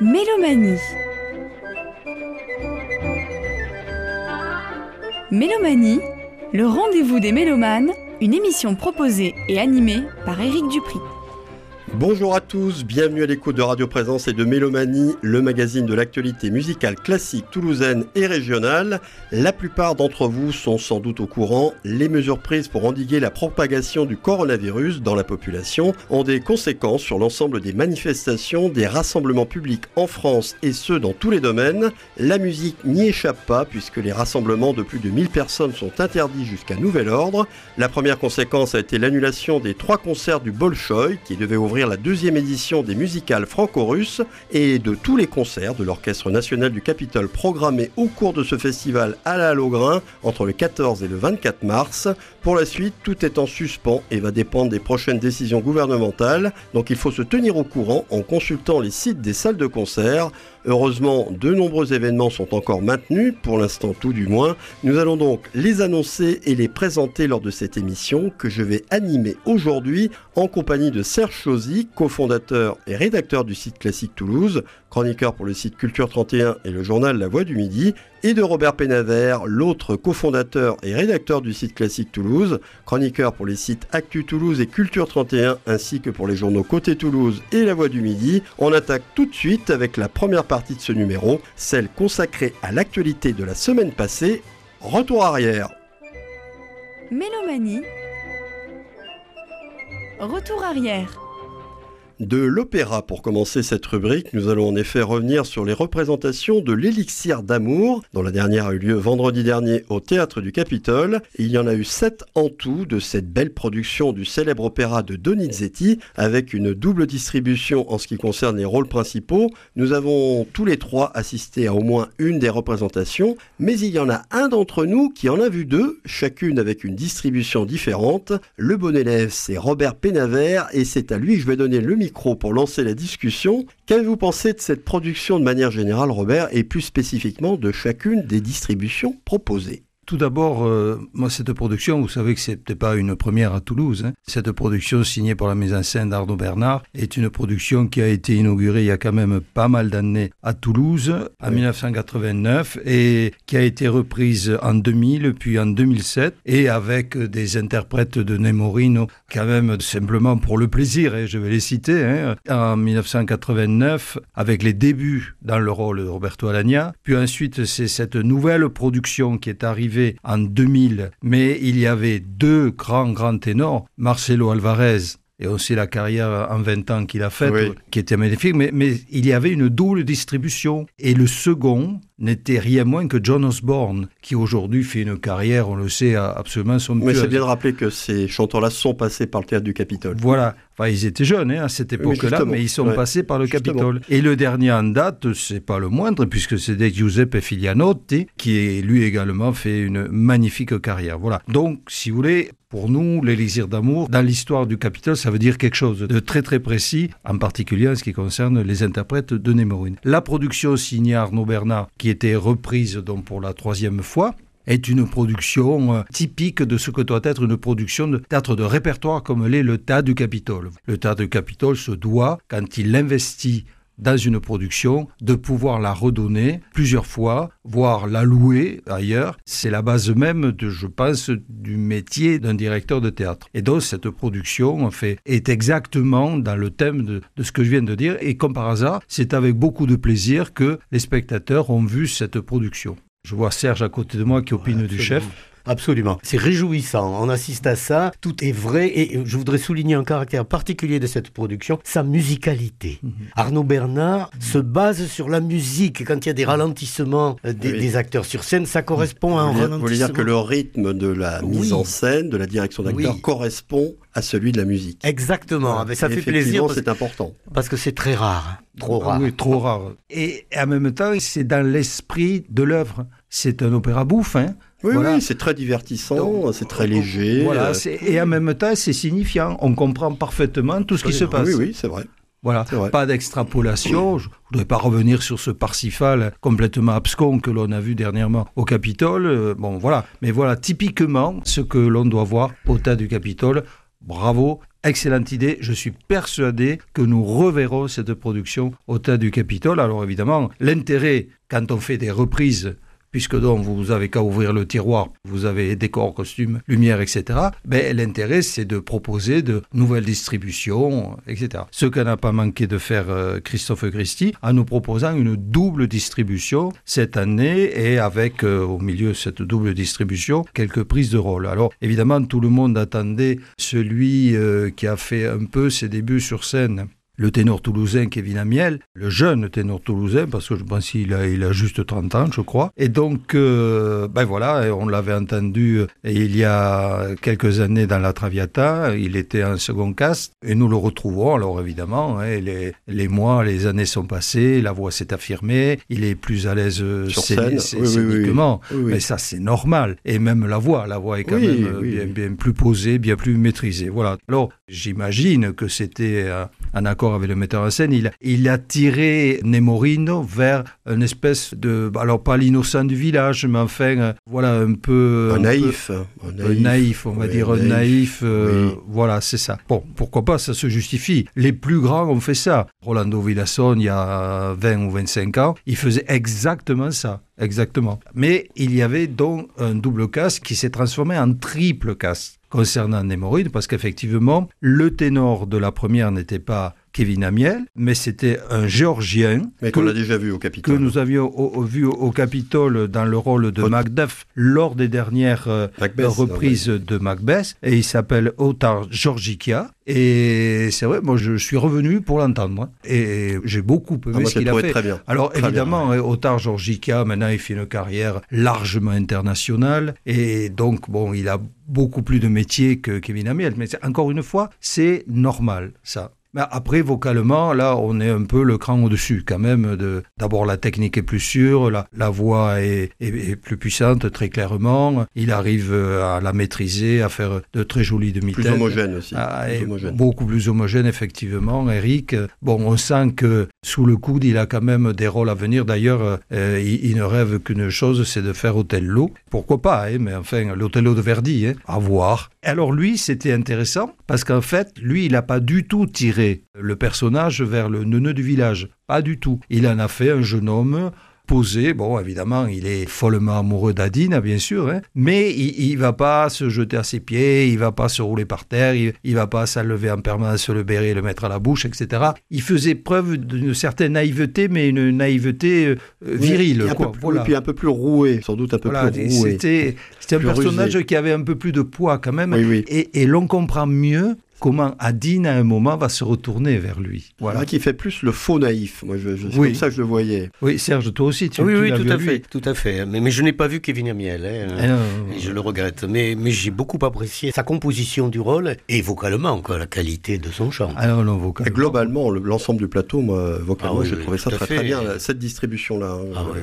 Mélomanie. Mélomanie, le rendez-vous des mélomanes, une émission proposée et animée par Éric Dupri. Bonjour à tous, bienvenue à l'écoute de Radio Présence et de Mélomanie, le magazine de l'actualité musicale classique toulousaine et régionale. La plupart d'entre vous sont sans doute au courant, les mesures prises pour endiguer la propagation du coronavirus dans la population ont des conséquences sur l'ensemble des manifestations, des rassemblements publics en France et ce dans tous les domaines. La musique n'y échappe pas puisque les rassemblements de plus de 1000 personnes sont interdits jusqu'à nouvel ordre. La première conséquence a été l'annulation des 3 concerts du Bolchoï qui devaient ouvrir la deuxième édition des musicales franco-russes et de tous les concerts de l'Orchestre national du Capitole programmés au cours de ce festival à la Hallogrin entre le 14 et le 24 mars. Pour la suite, tout est en suspens et va dépendre des prochaines décisions gouvernementales, donc il faut se tenir au courant en consultant les sites des salles de concert. Heureusement, de nombreux événements sont encore maintenus, pour l'instant tout du moins. Nous allons donc les annoncer et les présenter lors de cette émission que je vais animer aujourd'hui en compagnie de Serge Chauzy, cofondateur et rédacteur du site Classique Toulouse, chroniqueur pour le site Culture 31 et le journal La Voix du Midi, et de Robert Pénavert, l'autre cofondateur et rédacteur du site Classique Toulouse, chroniqueur pour les sites Actu Toulouse et Culture 31, ainsi que pour les journaux Côté Toulouse et La Voix du Midi. On attaque tout de suite avec la première partie de ce numéro, celle consacrée à l'actualité de la semaine passée. Retour arrière. Mélomanie. Retour arrière. De l'opéra pour commencer cette rubrique, nous allons en effet revenir sur les représentations de l'Élixir d'amour, dont la dernière a eu lieu vendredi dernier au Théâtre du Capitole. Il y en a eu 7 en tout de cette belle production du célèbre opéra de Donizetti, avec une double distribution en ce qui concerne les rôles principaux. Nous avons tous les 3 assisté à au moins une des représentations, mais il y en a un d'entre nous qui en a vu 2, chacune avec une distribution différente. Le bon élève, c'est Robert Pénavert, et c'est à lui que je vais donner le micro pour lancer la discussion. Qu'avez-vous pensé de cette production de manière générale, Robert, et plus spécifiquement de chacune des distributions proposées ? Tout d'abord, moi, cette production, vous savez que ce n'était pas une première à Toulouse. Cette production signée par la mise en scène d'Arnaud Bernard est une production qui a été inaugurée il y a quand même pas mal d'années à Toulouse, en 1989, et qui a été reprise en 2000, puis en 2007, et avec des interprètes de Nemorino, quand même simplement pour le plaisir, je vais les citer, en 1989, avec les débuts dans le rôle de Roberto Alagna, puis ensuite c'est cette nouvelle production qui est arrivée en 2000, mais il y avait 2 grands ténors, Marcelo Alvarez, et aussi la carrière en 20 ans qu'il a faite, oui, qui était magnifique, mais il y avait une double distribution, et le second n'était rien moins que John Osborne, qui aujourd'hui fait une carrière, on le sait, absolument somptueuse. Mais c'est bien de rappeler que ces chanteurs-là sont passés par le Théâtre du Capitole. Voilà, enfin, ils étaient jeunes à cette époque-là, mais ils sont passés par le Capitole. Et le dernier en date, c'est pas le moindre, puisque c'est Giuseppe Filianotti, qui lui également fait une magnifique carrière. Voilà. Donc, si vous voulez, pour nous, l'Élixir d'amour, dans l'histoire du Capitole, ça veut dire quelque chose de très très précis, en particulier en ce qui concerne les interprètes de Nemorino. La production signée Arnaud Bernard, qui était reprise donc pour la 3e fois, est une production typique de ce que doit être une production de théâtre de répertoire comme l'est le Théâtre du Capitole. Le Théâtre du Capitole se doit, quand il investit dans une production, de pouvoir la redonner plusieurs fois, voire la louer ailleurs. C'est la base même, je pense, du métier d'un directeur de théâtre. Et donc, cette production, en fait, est exactement dans le thème de ce que je viens de dire. Et comme par hasard, c'est avec beaucoup de plaisir que les spectateurs ont vu cette production. Je vois Serge à côté de moi qui opine du chef. Absolument. C'est réjouissant. On assiste à ça. Tout est vrai. Et je voudrais souligner un caractère particulier de cette production, sa musicalité. Arnaud Bernard se base sur la musique. Quand il y a des ralentissements des acteurs sur scène, ça correspond à un ralentissement. Vous voulez dire que le rythme de la mise en scène, de la direction d'acteurs, correspond à celui de la musique. Exactement. Voilà. Ça fait plaisir. C'est important. Parce que c'est très rare. Trop rare. Oui, trop rare. Et en même temps, c'est dans l'esprit de l'œuvre. C'est un opéra bouffe, Oui, voilà. Oui, c'est très divertissant, c'est très léger. Voilà, et en même temps, c'est signifiant. On comprend parfaitement tout ce qui se passe. Oui, c'est vrai. Voilà, pas d'extrapolation. Je ne voudrais pas revenir sur ce Parsifal complètement abscon que l'on a vu dernièrement au Capitole. Mais voilà, typiquement, ce que l'on doit voir au Théâtre du Capitole, bravo, excellente idée. Je suis persuadé que nous reverrons cette production au Théâtre du Capitole. Alors évidemment, l'intérêt, quand on fait des reprises, puisque donc vous avez qu'à ouvrir le tiroir, vous avez décor, costumes, lumière, etc. Ben, l'intérêt, c'est de proposer de nouvelles distributions, etc. Ce que n'a pas manqué de faire Christophe Christie, en nous proposant une double distribution cette année, et avec au milieu de cette double distribution, quelques prises de rôle. Alors évidemment, tout le monde attendait celui qui a fait un peu ses débuts sur scène, le ténor toulousain Kevin Amiel, le jeune ténor toulousain, parce que je pense qu'il a juste 30 ans, je crois. Et donc, voilà, on l'avait entendu il y a quelques années dans la Traviata, il était en second cast, et nous le retrouvons, alors évidemment, les mois, les années sont passées, la voix s'est affirmée, il est plus à l'aise scéniquement, mais ça c'est normal. Et même la voix est quand même bien plus posée, bien plus maîtrisée. Voilà. Alors, j'imagine que c'était en accord avec le metteur en scène, il a tiré Nemorino vers une espèce de, alors pas l'innocent du village, mais enfin, voilà, un peu... Un naïf, on va dire un naïf, voilà, c'est ça. Bon, pourquoi pas, ça se justifie. Les plus grands ont fait ça. Rolando Villazón, il y a 20 ou 25 ans, il faisait exactement ça. Exactement. Mais il y avait donc un double cast qui s'est transformé en triple cast concernant Nemorino, parce qu'effectivement, le ténor de la première n'était pas Kevin Amiel, mais c'était un Géorgien. Mais qu'on a déjà vu au Capitole. Que nous avions vu au Capitole dans le rôle de Macduff lors des dernières reprises de Macbeth. Et il s'appelle Otar Georgikia. Et c'est vrai, moi je suis revenu pour l'entendre. Et j'ai beaucoup aimé ce qu'il a fait. Très bien. Alors très évidemment, bien. Otar Georgikia, maintenant il fait une carrière largement internationale. Et donc, bon, il a beaucoup plus de métier que Kevin Amiel. Mais encore une fois, c'est normal, ça. Mais après, vocalement, là, on est un peu le cran au-dessus quand même. D'abord, la technique est plus sûre, la voix est plus puissante, très clairement. Il arrive à la maîtriser, à faire de très jolis demi-têtes. Plus homogène aussi. Beaucoup plus homogène, effectivement, Eric. Bon, on sent que sous le coude, il a quand même des rôles à venir. D'ailleurs, il ne rêve qu'une chose, c'est de faire Othello. Pourquoi pas, mais enfin, l'Othello de Verdi, à voir. Alors lui, c'était intéressant, parce qu'en fait, lui, il n'a pas du tout tiré le personnage vers le neuneu du village. Pas du tout. Il en a fait un jeune homme posé. Bon, évidemment, il est follement amoureux d'Adine, bien sûr, mais il va pas se jeter à ses pieds, il va pas se rouler par terre, il va pas s'enlever en permanence le béret et le mettre à la bouche, etc. Il faisait preuve d'une certaine naïveté, mais une naïveté virile. Puis un peu plus roué, sans doute un peu plus roué. C'était un personnage qui avait un peu plus de poids quand même, et l'on comprend mieux comment Adine, à un moment, va se retourner vers lui. Voilà. Qui fait plus le faux naïf. Moi, c'est comme ça que je le voyais. Oui, Serge, toi aussi, tu l'as vu. Oui, tout à fait. Mais je n'ai pas vu Kevin Amiel. Et je le regrette. Mais j'ai beaucoup apprécié sa composition du rôle et vocalement, la qualité de son chant. Et globalement, l'ensemble du plateau, moi, vocalement, j'ai trouvé ça très bien, cette distribution-là.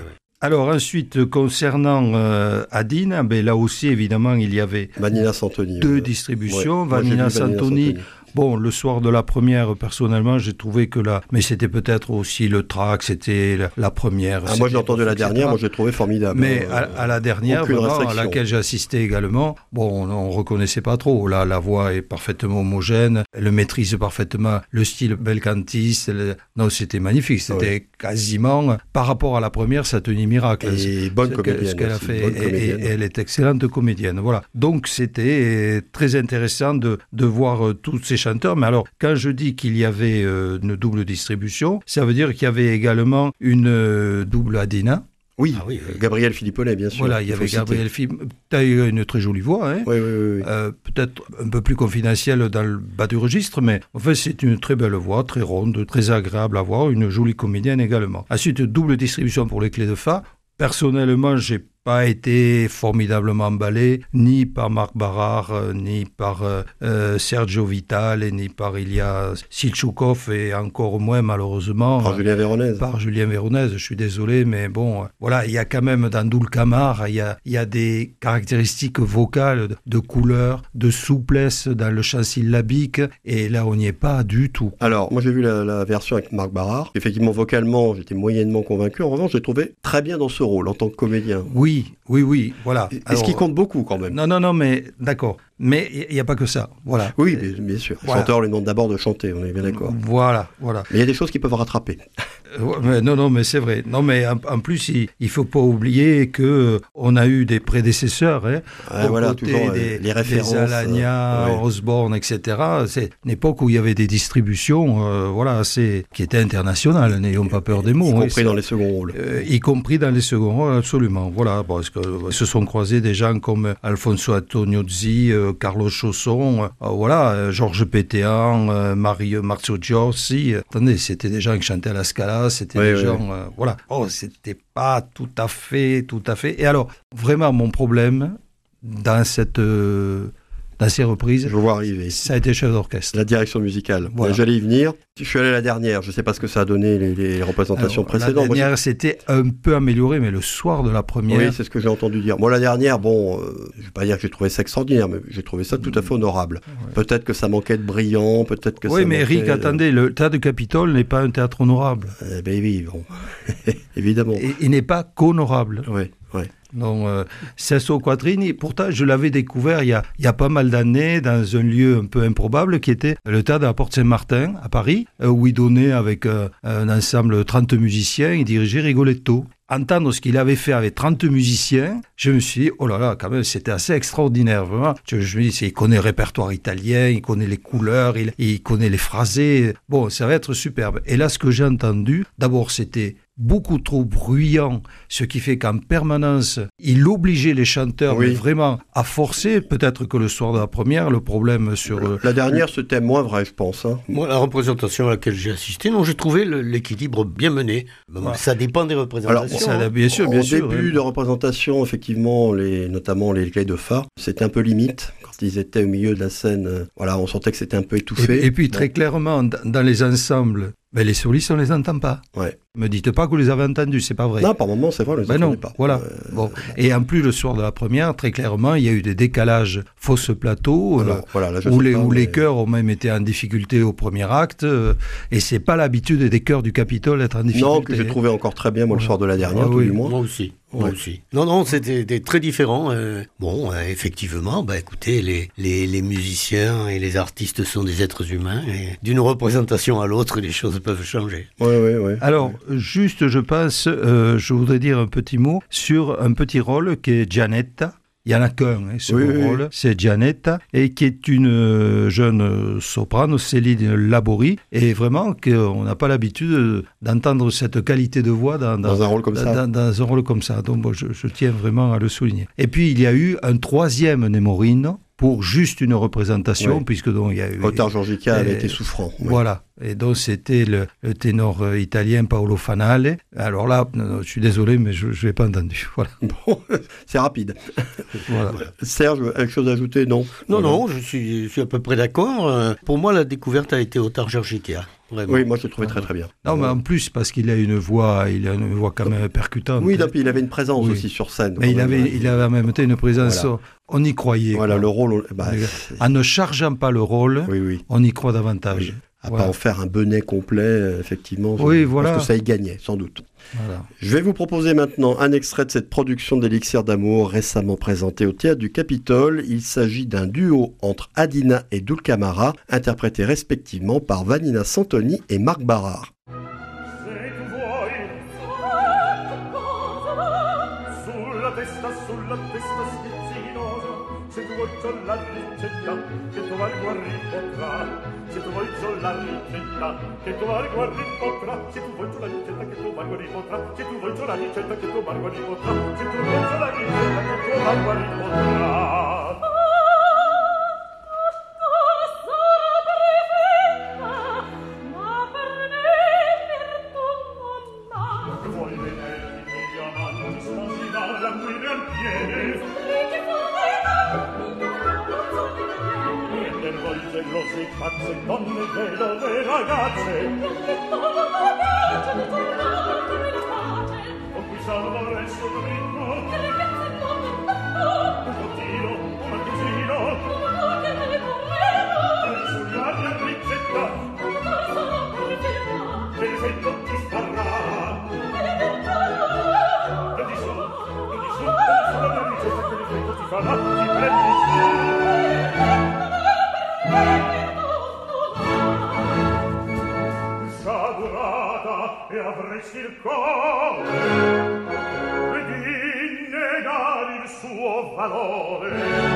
Alors ensuite, concernant Adine, là aussi, évidemment, il y avait Vanina Santoni, deux distributions. Vanina Santoni. Bon, le soir de la première, personnellement, j'ai trouvé que mais c'était peut-être aussi le track, c'était la première. Moi, j'ai entendu la dernière, moi, j'ai trouvé formidable. Mais à la dernière, vraiment, à laquelle j'ai assisté également, bon, on reconnaissait pas trop. Là, la voix est parfaitement homogène, elle maîtrise parfaitement le style belcantiste. Non, c'était magnifique. C'était quasiment, par rapport à la première, ça tenait miracle. Et bonne comédienne. Ce qu'elle a fait. Et elle est excellente comédienne. Voilà. Donc, c'était très intéressant de voir toutes ces chanteurs. Mais alors, quand je dis qu'il y avait une double distribution, ça veut dire qu'il y avait également une double Adina. Oui, Gabriel Philipponet, bien sûr. Voilà, il y avait Gabriel Philipponet. Tu as eu une très jolie voix, Oui. Peut-être un peu plus confidentielle dans le bas du registre, mais en fait, c'est une très belle voix, très ronde, très agréable à voir, une jolie comédienne également. Ensuite, double distribution pour les clés de fa. Personnellement, j'ai pas été formidablement emballé, ni par Marc Barrard, ni par Sergio Vitale, ni par Ilya Silchoukov, et encore moins, malheureusement, par Julien Véronèse. Par Julien Véronèse, je suis désolé, mais bon, voilà, il y a quand même dans Dulcamar, il y a des caractéristiques vocales, de couleur, de souplesse dans le chant syllabique, et là, on n'y est pas du tout. Alors, moi, j'ai vu la version avec Marc Barrard. Effectivement, vocalement, j'étais moyennement convaincu. En revanche, j'ai trouvé très bien dans ce rôle, en tant que comédien. Oui, voilà. Est-ce qu'il compte beaucoup, quand même ? Non, mais d'accord. Mais il n'y a pas que ça, voilà. Oui, bien sûr. Les chanteurs lui demandent d'abord de chanter, on est bien d'accord. Voilà. Mais il y a des choses qui peuvent rattraper. Mais c'est vrai. Non, mais en plus, il faut pas oublier que on a eu des prédécesseurs, toujours les références, des Alagna, Osborne, etc. C'est une époque où il y avait des distributions, qui étaient internationales. N'ayons pas peur des mots. Y compris dans les seconds rôles. Y compris dans les seconds rôles, absolument. Voilà, parce que se sont croisés des gens comme Alfonso Antoniozzi, Carlos Chausson, Georges Pétéan, Marzio Giorgi. Attendez, c'était des gens qui chantaient à la Scala. C'était des gens, c'était pas tout à fait. Et alors, vraiment, mon problème dans ces reprises, je vois arriver. Ça a été chef d'orchestre. La direction musicale. Voilà. J'allais y venir. Je suis allé à la dernière. Je ne sais pas ce que ça a donné les représentations précédentes. La dernière, c'était un peu amélioré, mais le soir de la première... Oui, c'est ce que j'ai entendu dire. Moi, la dernière, je ne vais pas dire que j'ai trouvé ça extraordinaire, mais j'ai trouvé ça tout à fait honorable. Ouais. Peut-être que ça manquait de brillant, peut-être que ça mais manquait... Eric, attendez, le théâtre de Capitole n'est pas un théâtre honorable. Oui, évidemment. Et il n'est pas qu'honorable. Oui. Donc, Sesto Quattrini, pourtant, je l'avais découvert il y a pas mal d'années dans un lieu un peu improbable qui était le théâtre de la Porte Saint-Martin à Paris, où il donnait avec un ensemble de 30 musiciens, il dirigeait Rigoletto. Entendre ce qu'il avait fait avec 30 musiciens, je me suis dit, oh là là, quand même, c'était assez extraordinaire, vraiment. Je me dis, il connaît le répertoire italien, il connaît les couleurs, il connaît les phrasés. Bon, ça va être superbe. Et là, ce que j'ai entendu, d'abord, c'était beaucoup trop bruyant, ce qui fait qu'en permanence, il obligeait les chanteurs vraiment à forcer. Peut-être que le soir de la première, le problème sur... La dernière, c'était moins vrai, je pense. Moi, la représentation à laquelle j'ai assisté, j'ai trouvé l'équilibre bien mené. Ça dépend des représentations. Alors, bien sûr. Au début de représentation, effectivement, notamment les clés de fa, c'était un peu limite. Quand ils étaient au milieu de la scène, on sentait que c'était un peu étouffé. Et puis, très clairement, dans les ensembles... les solistes, on ne les entend pas. Ouais. Me dites pas que vous les avez entendus, c'est pas vrai. Non, par moment, c'est vrai, on les entendait pas. Voilà. Bon. Et en plus, le soir de la première, très clairement, il y a eu des décalages fausses plateaux, où les chœurs ont même été en difficulté au premier acte, et c'est pas l'habitude des chœurs du Capitole d'être en difficulté. Non, que j'ai trouvé encore très bien, moi, le soir de la dernière, tout du moins. Moi aussi. Non, c'était très différent. Effectivement, écoutez, les musiciens et les artistes sont des êtres humains, et d'une représentation à l'autre, les choses peuvent changer. Oui. Alors, juste, je pense, je voudrais dire un petit mot sur un petit rôle qui est Gianetta. Il n'y en a qu'un, rôle, c'est Gianetta, et qui est une jeune soprano, Céline Laborie, et vraiment qu'on n'a pas l'habitude d'entendre cette qualité de voix dans un rôle comme ça. Dans un rôle comme ça, donc je tiens vraiment à le souligner. Et puis il y a eu un troisième Nemorino, pour juste une représentation, puisque donc il y a eu... Otar Giorgica avait été souffrant. Voilà. Et donc c'était le ténor italien Paolo Fanale. Alors là, je suis désolé, mais je ne l'ai pas entendu. Voilà. Bon, c'est rapide. Voilà. Serge, quelque chose à ajouter? Non, je suis à peu près d'accord. Pour moi, la découverte a été Otar Giorgica. Vraiment. Oui, moi je le trouvais très très bien. Non, mais en plus parce qu'il a une voix quand même percutante. Oui, puis il avait une présence aussi sur scène. Mais il avait en même temps une présence. Voilà. On y croyait. Voilà, le rôle. En ne chargeant pas le rôle, on y croit davantage. À pas en faire un bonnet complet, effectivement. Parce que ça y gagnait, sans doute. Voilà. Je vais vous proposer maintenant un extrait de cette production d'Élixir d'amour récemment présentée au Théâtre du Capitole. Il s'agit d'un duo entre Adina et Dulcamara, interprétés respectivement par Vanina Santoni et Marc Barrard. Se tu vuoi la ricetta che tuo Marco ripotrà, se tu vuoi la ricetta che tuo Marco ripotrà, se tu vuoi la ricetta che tuo Marco ripotrà, se tu vuoi la ricetta che tuo Marco ripotrà. Vuoi vederti i diamanti sposi dalla guida al piede? Gelose pazze, donne, vedove, ragazze con cui salva il suo dritto un bottino, un marchesino sulla mia ricetta che l'effetto ti farà lo di su, sulla mia ricetta che l'effetto ti farà ti prendi e avresti il cuore ed innegare il suo valore.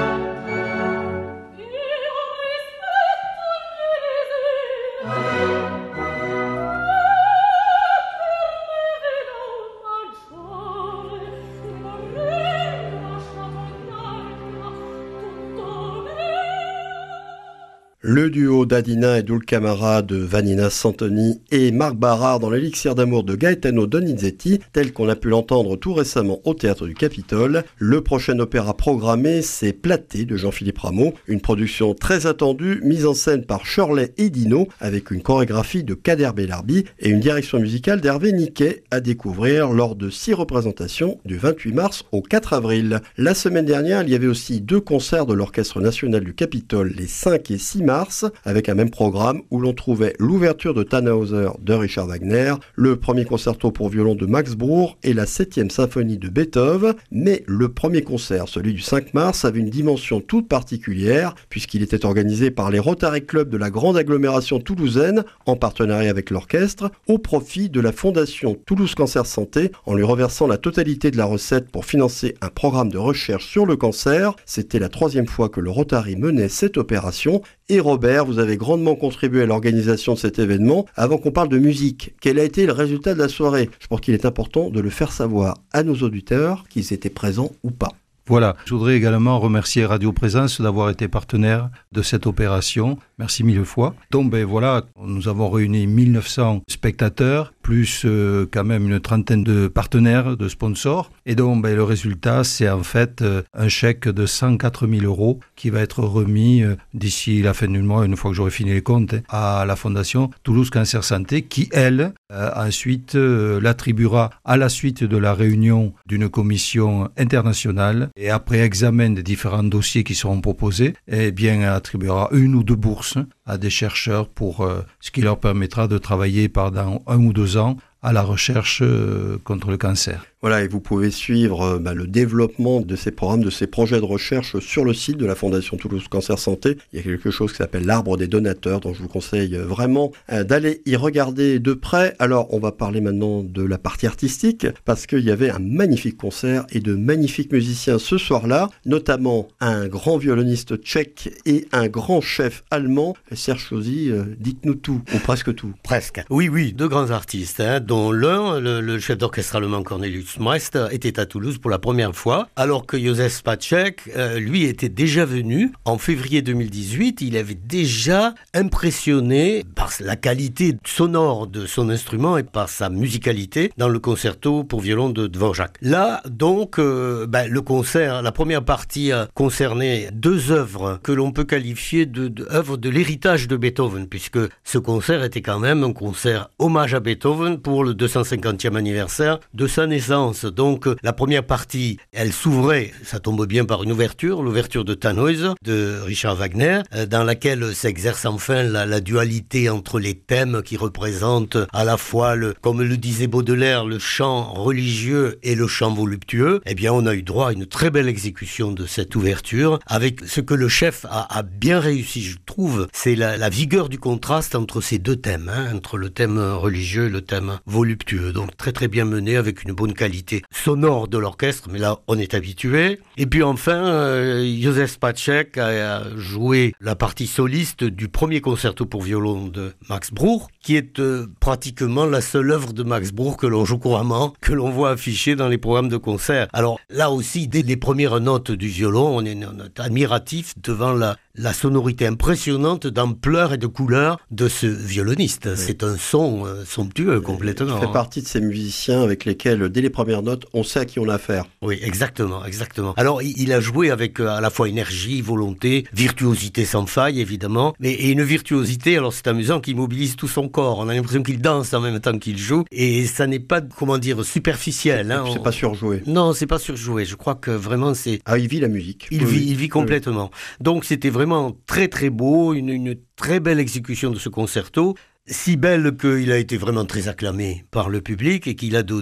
Le duo d'Adina et Dulcamara de Vanina Santoni et Marc Barrard dans l'élixir d'amour de Gaetano Donizetti, tel qu'on a pu l'entendre tout récemment au Théâtre du Capitole. Le prochain opéra programmé, c'est Platée de Jean-Philippe Rameau, une production très attendue, mise en scène par Shirley et Dino, avec une chorégraphie de Kader Bellarbi et une direction musicale d'Hervé Niquet, à découvrir lors de 6 représentations du 28 mars au 4 avril. La semaine dernière, il y avait aussi 2 concerts de l'Orchestre national du Capitole les 5 et 6 mars, avec un même programme où l'on trouvait l'ouverture de Tannhäuser de Richard Wagner, le premier concerto pour violon de Max Bruch et la 7e symphonie de Beethoven. Mais le premier concert, celui du 5 mars, avait une dimension toute particulière puisqu'il était organisé par les Rotary Club de la grande agglomération toulousaine en partenariat avec l'orchestre au profit de la Fondation Toulouse Cancer Santé en lui reversant la totalité de la recette pour financer un programme de recherche sur le cancer. C'était la 3e fois que le Rotary menait cette opération. Et Robert, vous avez grandement contribué à l'organisation de cet événement. Avant qu'on parle de musique, quel a été le résultat de la soirée ? Je pense qu'il est important de le faire savoir à nos auditeurs, qu'ils étaient présents ou pas. Voilà, je voudrais également remercier Radio Présence d'avoir été partenaire de cette opération. Merci 1000 fois. Donc voilà, nous avons réuni 1900 spectateurs, plus quand même une trentaine de partenaires, de sponsors. Et donc le résultat, c'est en fait un chèque de 104 000 € qui va être remis d'ici la fin du mois, une fois que j'aurai fini les comptes, à la Fondation Toulouse Cancer Santé, qui elle, ensuite l'attribuera à la suite de la réunion d'une commission internationale. Et après examen des différents dossiers qui seront proposés, elle attribuera 1 ou 2 bourses à des chercheurs pour ce qui leur permettra de travailler pendant 1 ou 2 ans à la recherche contre le cancer. Voilà, et vous pouvez suivre le développement de ces programmes, de ces projets de recherche sur le site de la Fondation Toulouse Cancer Santé. Il y a quelque chose qui s'appelle l'arbre des donateurs, donc je vous conseille vraiment d'aller y regarder de près. Alors, on va parler maintenant de la partie artistique, parce qu'il y avait un magnifique concert et de magnifiques musiciens ce soir-là, notamment un grand violoniste tchèque et un grand chef allemand. Serge Chauzy, dites-nous tout, ou presque tout. Presque. Oui, 2 grands artistes, dont l'un, le chef d'orchestre allemand Cornelius Meist, était à Toulouse pour la première fois, alors que Józef Spacek, lui, était déjà venu en février 2018. Il avait déjà impressionné par la qualité sonore de son instrument et par sa musicalité dans le concerto pour violon de Dvorak. Là, donc, le concert, la première partie concernait 2 œuvres que l'on peut qualifier d'œuvres de l'héritage de Beethoven, puisque ce concert était quand même un concert hommage à Beethoven pour le 250e anniversaire de sa naissance. Donc la première partie, elle s'ouvrait, ça tombe bien, par une l'ouverture de Tannhäuser de Richard Wagner, dans laquelle s'exerce enfin la dualité entre les thèmes qui représentent à la fois, comme le disait Baudelaire, le chant religieux et le chant voluptueux. Eh bien, on a eu droit à une très belle exécution de cette ouverture, avec ce que le chef a bien réussi, je trouve, c'est la vigueur du contraste entre ces 2 thèmes, entre le thème religieux et le thème voluptueux. Donc très très bien mené, avec une bonne qualité sonore de l'orchestre, mais là on est habitué. Et puis enfin, Józef Spacek a joué la partie soliste du premier concerto pour violon de Max Bruch, qui est pratiquement la seule œuvre de Max Bruch que l'on joue couramment, que l'on voit affichée dans les programmes de concert. Alors là aussi, dès les premières notes du violon, on est admiratif devant la sonorité impressionnante d'ampleur et de couleur de ce violoniste. Oui. C'est un son somptueux complètement. Il fait partie de ces musiciens avec lesquels, dès les premières notes, on sait à qui on a affaire. Oui, exactement. Alors, il a joué avec à la fois énergie, volonté, virtuosité sans faille, évidemment, et une virtuosité, alors c'est amusant, qui mobilise tout son corps. On a l'impression qu'il danse en même temps qu'il joue, et ça n'est pas, superficiel. C'est pas surjoué. Non, c'est pas surjoué. Je crois que vraiment c'est... il vit la musique. Il vit complètement. Donc c'était vraiment très très beau, une très belle exécution de ce concerto, si belle qu'il a été vraiment très acclamé par le public et qu'il a donné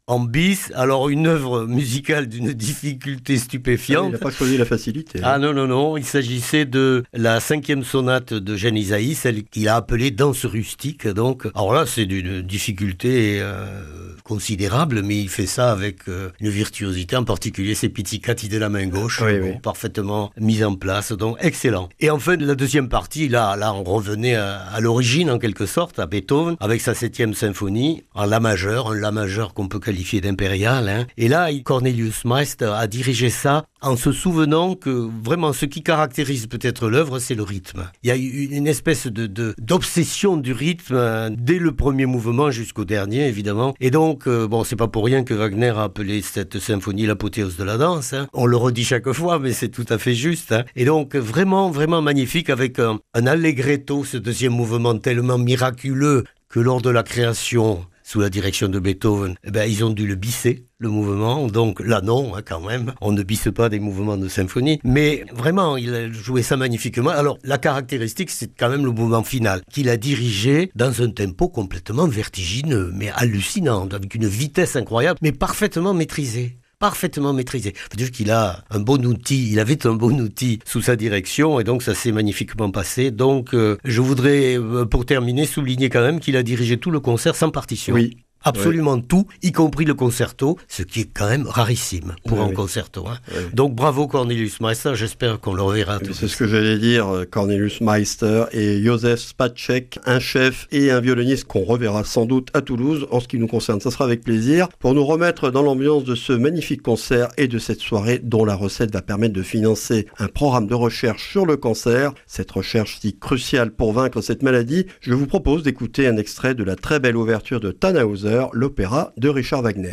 en bis. Alors, une œuvre musicale d'une difficulté stupéfiante. Il n'a pas choisi la facilité. Ah non. Il s'agissait de la 5e sonate de Jean Isaïe, celle qu'il a appelée danse rustique. Donc, alors là, c'est d'une difficulté considérable, mais il fait ça avec une virtuosité, en particulier ses pizzicati de la main gauche, parfaitement mis en place, donc excellent. Et enfin, la deuxième partie, là on revenait à l'origine en quelque sorte, à Beethoven, avec sa 7e symphonie, en la majeur, un la majeur qu'on peut qualifier d'impérial. Hein. Et là, Cornelius Meister a dirigé ça en se souvenant que vraiment ce qui caractérise peut-être l'œuvre, c'est le rythme. Il y a une espèce d'obsession du rythme dès le premier mouvement jusqu'au dernier, évidemment. Et donc, c'est pas pour rien que Wagner a appelé cette symphonie l'apothéose de la danse. Hein. On le redit chaque fois, mais c'est tout à fait juste. Hein. Et donc, vraiment, vraiment magnifique avec un allegretto, ce deuxième mouvement tellement miraculeux que lors de la création, sous la direction de Beethoven, ils ont dû le bisser, le mouvement. Donc là, non, quand même. On ne bisse pas des mouvements de symphonie. Mais vraiment, il a joué ça magnifiquement. Alors, la caractéristique, c'est quand même le mouvement final, qu'il a dirigé dans un tempo complètement vertigineux, mais hallucinant, avec une vitesse incroyable, mais parfaitement maîtrisée. Parfaitement maîtrisé. Faut dire qu'il a un bon outil, il avait un bon outil sous sa direction et donc ça s'est magnifiquement passé. Donc je voudrais, pour terminer, souligner quand même qu'il a dirigé tout le concert sans partition. Oui. Absolument tout, y compris le concerto, ce qui est quand même rarissime pour un concerto. Hein. Donc bravo Cornelius Meister, j'espère qu'on le reverra. C'est ce que j'allais dire, Cornelius Meister et Józef Spacek, un chef et un violoniste qu'on reverra sans doute à Toulouse. En ce qui nous concerne, ça sera avec plaisir. Pour nous remettre dans l'ambiance de ce magnifique concert et de cette soirée dont la recette va permettre de financer un programme de recherche sur le cancer, cette recherche si cruciale pour vaincre cette maladie, je vous propose d'écouter un extrait de la très belle ouverture de Tannhäuser, l'opéra de Richard Wagner.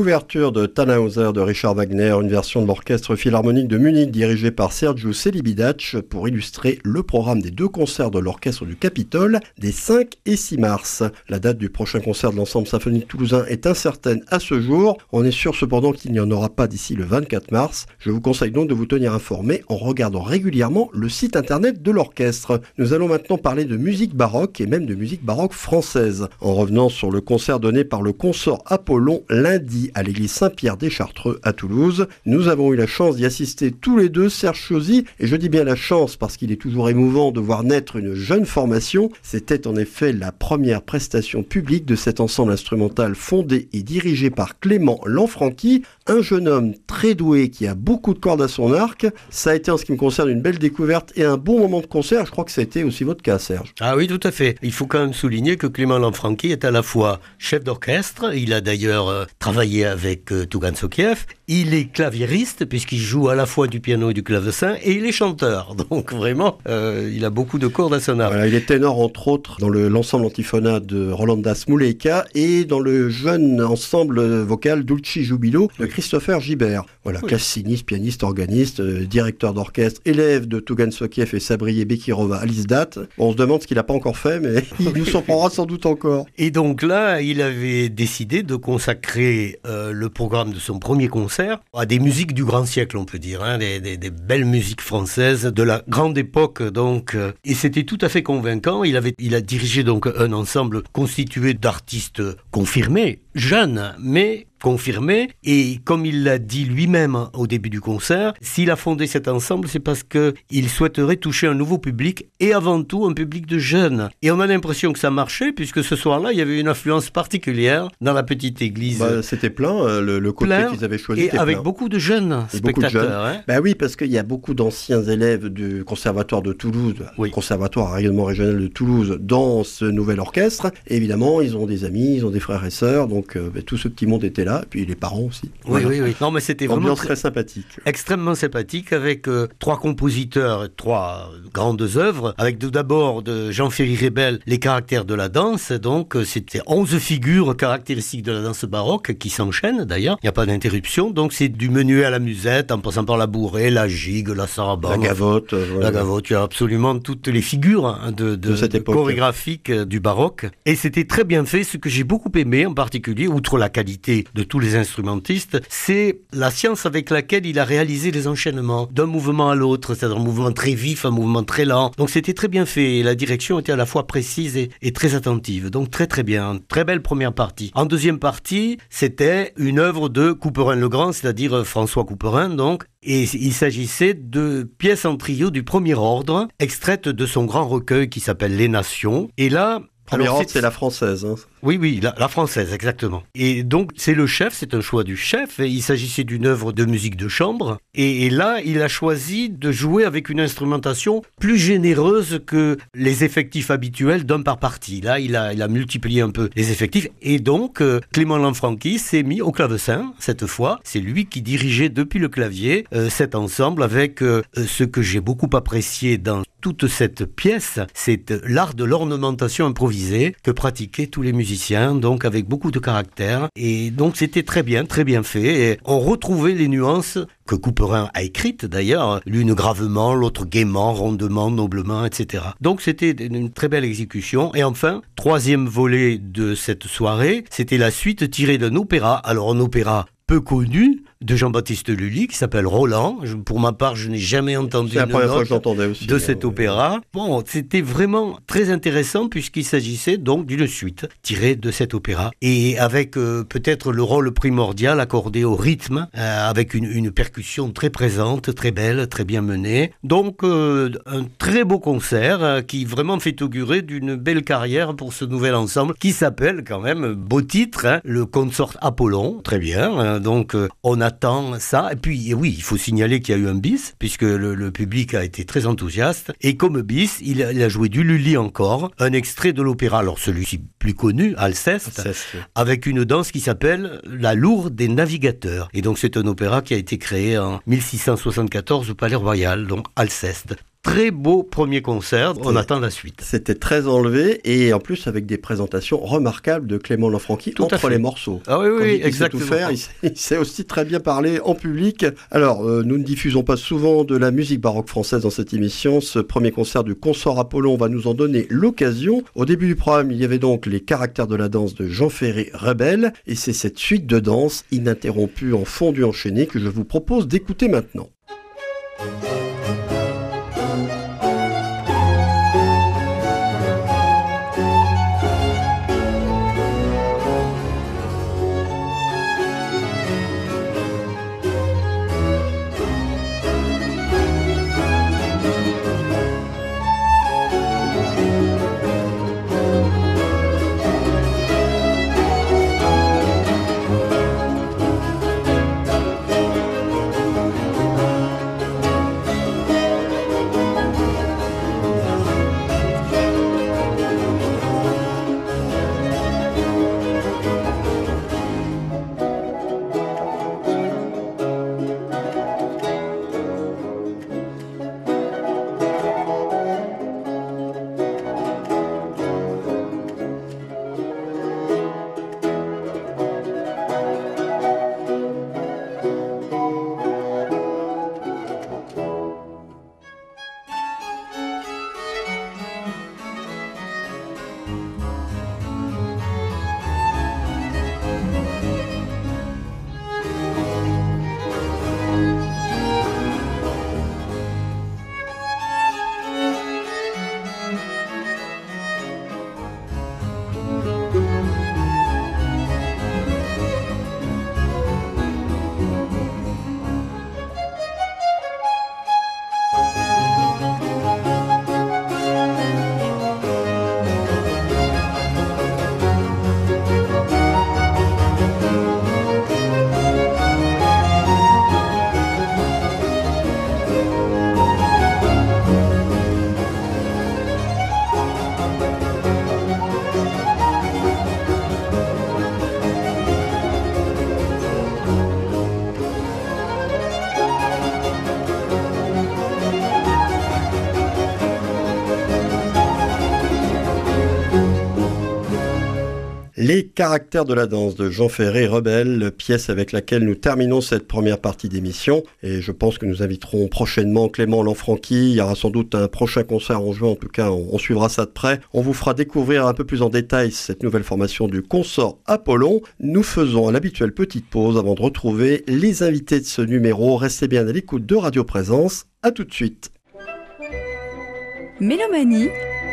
l'ouverture de Tannhäuser de Richard Wagner, une version de l'Orchestre Philharmonique de Munich dirigé par Sergiu Celibidache pour illustrer le programme des 2 concerts de l'Orchestre du Capitole des 5 et 6 mars. La date du prochain concert de l'Ensemble symphonique toulousain est incertaine à ce jour. On est sûr cependant qu'il n'y en aura pas d'ici le 24 mars. Je vous conseille donc de vous tenir informé en regardant régulièrement le site internet de l'orchestre. Nous allons maintenant parler de musique baroque et même de musique baroque française, en revenant sur le concert donné par le consort Apollon lundi à l'église Saint-Pierre des Chartreux à Toulouse. Nous avons eu la chance d'y assister tous les deux, Serge Chauzy, et je dis bien la chance parce qu'il est toujours émouvant de voir naître une jeune formation. C'était en effet la première prestation publique de cet ensemble instrumental fondé et dirigé par Clément Lanfranchi, un jeune homme très doué qui a beaucoup de cordes à son arc. Ça a été en ce qui me concerne une belle découverte et un bon moment de concert. Je crois que ça a été aussi votre cas, Serge. Ah oui, tout à fait. Il faut quand même souligner que Clément Lanfranchi est à la fois chef d'orchestre, il a d'ailleurs travaillé avec Tougan Sokiev, il est claviériste puisqu'il joue à la fois du piano et du clavecin, et il est chanteur. Donc vraiment, il a beaucoup de cordes à son arc. Voilà, il est ténor entre autres dans l'ensemble antiphona de Rolanda Smuleka et dans le jeune ensemble vocal Dulci Jubilo de Christopher Gibert. Voilà, oui. Cassiniste, pianiste, organiste, directeur d'orchestre, élève de Tougan Sokiev et Sabriye Bekirova à Lisdat. On se demande ce qu'il n'a pas encore fait, mais il nous surprendra sans doute encore. Et donc là, il avait décidé de consacrer le programme de son premier concert à des musiques du grand siècle, on peut dire, hein, des belles musiques françaises de la grande époque. Donc, et c'était tout à fait convaincant. Il a dirigé donc un ensemble constitué d'artistes confirmés, jeunes, mais confirmé, et comme il l'a dit lui-même au début du concert, s'il a fondé cet ensemble, c'est parce qu'il souhaiterait toucher un nouveau public, et avant tout un public de jeunes. Et on a l'impression que ça marchait, puisque ce soir-là, il y avait une influence particulière dans la petite église. C'était plein, le côté qu'ils avaient choisi. Et avec plein. Beaucoup de jeunes spectateurs. Hein. Oui, parce qu'il y a beaucoup d'anciens élèves du Conservatoire de Toulouse, Conservatoire à rayonnement régional de Toulouse, dans ce nouvel orchestre. Et évidemment, ils ont des amis, ils ont des frères et sœurs, donc tout ce petit monde était là. Et puis les parents aussi. Oui. Non, mais c'était vraiment très sympathique. Extrêmement sympathique, avec 3 compositeurs, 3 grandes œuvres, avec tout d'abord de Jean-Ferry Rebel, les caractères de la danse. Donc c'était 11 figures caractéristiques de la danse baroque qui s'enchaînent d'ailleurs. Il n'y a pas d'interruption. Donc c'est du menuet à la musette, en passant par la bourrée, la gigue, la sarabande. La gavotte. La gavotte, il y a absolument toutes les figures de cette époque chorégraphique du baroque. Et c'était très bien fait. Ce que j'ai beaucoup aimé en particulier, outre la qualité de tous les instrumentistes, c'est la science avec laquelle il a réalisé les enchaînements d'un mouvement à l'autre, c'est-à-dire un mouvement très vif, un mouvement très lent. Donc c'était très bien fait et la direction était à la fois précise et très attentive. Donc très très bien, très belle première partie. En deuxième partie, c'était une œuvre de Couperin le Grand, c'est-à-dire François Couperin donc. Et il s'agissait de pièces en trio du premier ordre, extraites de son grand recueil qui s'appelle Les Nations. Et là, premier ordre, c'est la française. Hein. Oui, la française, exactement. Et donc, c'est le chef, c'est un choix du chef. Et il s'agissait d'une œuvre de musique de chambre. Et là, il a choisi de jouer avec une instrumentation plus généreuse que les effectifs habituels d'un par partie. Là, il a multiplié un peu les effectifs. Et donc, Clément Lanfranchi s'est mis au clavecin, cette fois. C'est lui qui dirigeait depuis le clavier cet ensemble avec ce que j'ai beaucoup apprécié dans toute cette pièce, c'est l'art de l'ornementation improvisée que pratiquaient tous les musiciens, donc avec beaucoup de caractère. Et donc c'était très bien fait. Et on retrouvait les nuances que Couperin a écrites d'ailleurs, l'une gravement, l'autre gaiement, rondement, noblement, etc. Donc c'était une très belle exécution. Et enfin, 3e volet de cette soirée, c'était la suite tirée d'un opéra. Alors un opéra peu connu de Jean-Baptiste Lully qui s'appelle Roland. Pour ma part, je n'ai jamais entendu une note de cet opéra. Bon, c'était vraiment très intéressant puisqu'il s'agissait donc d'une suite tirée de cet opéra et avec peut-être le rôle primordial accordé au rythme avec une percussion très présente, très belle, très bien menée. Donc un très beau concert qui vraiment fait augurer d'une belle carrière pour ce nouvel ensemble qui s'appelle quand même, beau titre, le Consort Apollon. Très bien. Donc on attend ça. Et puis oui, il faut signaler qu'il y a eu un bis, puisque le public a été très enthousiaste. Et comme bis, il a joué du Lully encore, un extrait de l'opéra, alors celui-ci plus connu, Alceste, avec une danse qui s'appelle La Lourde des Navigateurs. Et donc c'est un opéra qui a été créé en 1674 au Palais Royal, donc Alceste. très beau premier concert. On attend la suite. C'était très enlevé et en plus avec des présentations remarquables de Clément Lanfranchi entre les morceaux. Ah oui, exactement. Tout faire, il sait aussi très bien parler en public. Alors, nous ne diffusons pas souvent de la musique baroque française dans cette émission. Ce premier concert du Consort Apollon va nous en donner l'occasion. Au début du programme, il y avait donc les caractères de la danse de Jean Ferré-Rebel et c'est cette suite de danse ininterrompue en fondu enchaîné que je vous propose d'écouter maintenant. Les caractères de la danse de Jean Ferré-Rebel, pièce avec laquelle nous terminons cette première partie d'émission. Et je pense que nous inviterons prochainement Clément Lanfranchi. Il y aura sans doute un prochain concert en juin. En tout cas, on suivra ça de près. On vous fera découvrir un peu plus en détail cette nouvelle formation du Consort Apollon. Nous faisons l'habituelle petite pause avant de retrouver les invités de ce numéro. Restez bien à l'écoute de Radio Présence. À tout de suite. Mélomanie,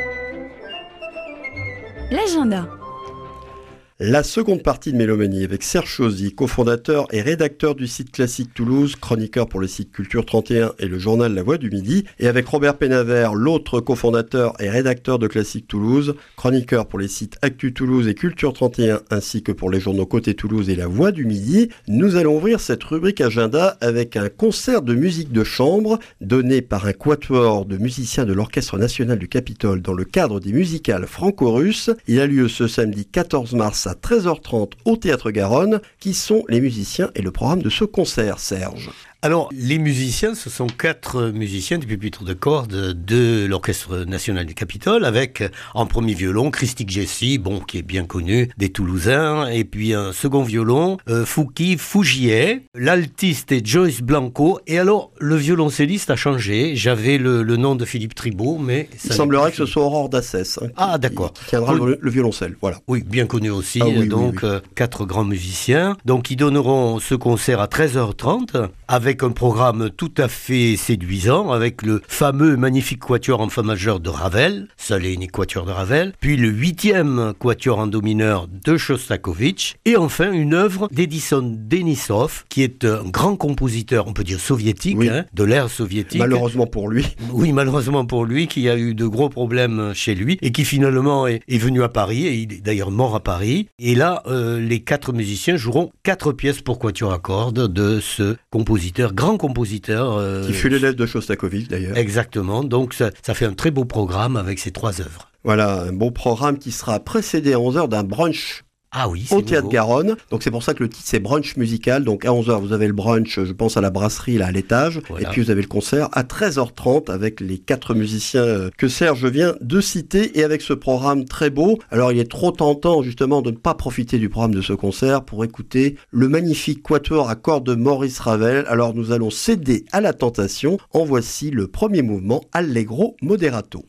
l'agenda. La seconde partie de Mélomanie avec Serge Chauzy, cofondateur et rédacteur du site Classique Toulouse, chroniqueur pour le site Culture 31 et le journal La Voix du Midi, et avec Robert Pénavert, l'autre cofondateur et rédacteur de Classique Toulouse, chroniqueur pour les sites Actu Toulouse et Culture 31 ainsi que pour les journaux Côté Toulouse et La Voix du Midi. Nous allons ouvrir cette rubrique agenda avec un concert de musique de chambre donné par un quatuor de musiciens de l'Orchestre National du Capitole dans le cadre des musicales franco-russes. Il a lieu ce samedi 14 mars à 13h30 au Théâtre Garonne. Qui sont les musiciens et le programme de ce concert, Serge ? Alors, les musiciens, ce sont 4 musiciens du pupitre de cordes de l'Orchestre National du Capitole, avec en premier violon Christique Jessie, qui est bien connu des Toulousains, et puis un second violon, Fouki Fougier, l'altiste est Joyce Blanco, et alors le violoncelliste a changé. J'avais le nom de Philippe Tribault, mais... Il semblerait que ce soit Aurore Dassès. D'accord. Qui tiendra le violoncelle, voilà. Oui, bien connu aussi, 4 grands musiciens. Donc, ils donneront ce concert à 13h30, avec un programme tout à fait séduisant, avec le fameux magnifique quatuor en fa majeur de Ravel, seul et unique quatuor de Ravel, puis le 8e quatuor en do mineur de Shostakovich, et enfin une œuvre d'Edison Denisov, qui est un grand compositeur, on peut dire soviétique, de l'ère soviétique. Malheureusement pour lui. Oui, malheureusement pour lui, qui a eu de gros problèmes chez lui, et qui finalement est venu à Paris, et il est d'ailleurs mort à Paris. Et là, les 4 musiciens joueront 4 pièces pour quatuor à cordes de ce compositeur, grand compositeur. Qui fut l'élève de Shostakovich d'ailleurs. Exactement, donc ça fait un très beau programme avec ces 3 œuvres. Voilà, un beau programme qui sera précédé à 11h d'un brunch au Théâtre Garonne. Donc c'est pour ça que le titre c'est brunch musical. Donc à 11h vous avez le brunch, je pense à la brasserie là à l'étage. Voilà. Et puis vous avez le concert à 13h30 avec les 4 musiciens que Serge vient de citer et avec ce programme très beau. Alors il est trop tentant justement de ne pas profiter du programme de ce concert pour écouter le magnifique quatuor à cordes de Maurice Ravel. Alors nous allons céder à la tentation. En voici le premier mouvement Allegro Moderato.